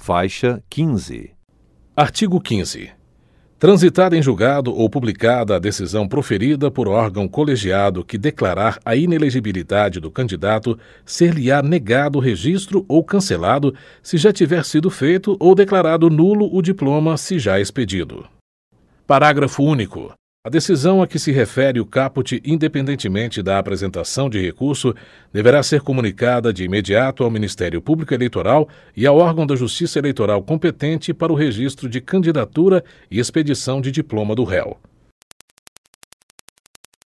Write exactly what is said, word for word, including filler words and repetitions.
faixa quinze. Artigo quinze. Transitada em julgado ou publicada a decisão proferida por órgão colegiado que declarar a inelegibilidade do candidato, ser-lhe-á negado o registro ou cancelado, se já tiver sido feito, ou declarado nulo o diploma, se já expedido. Parágrafo único. A decisão a que se refere o caput, independentemente da apresentação de recurso, deverá ser comunicada de imediato ao Ministério Público Eleitoral e ao órgão da Justiça Eleitoral competente para o registro de candidatura e expedição de diploma do réu.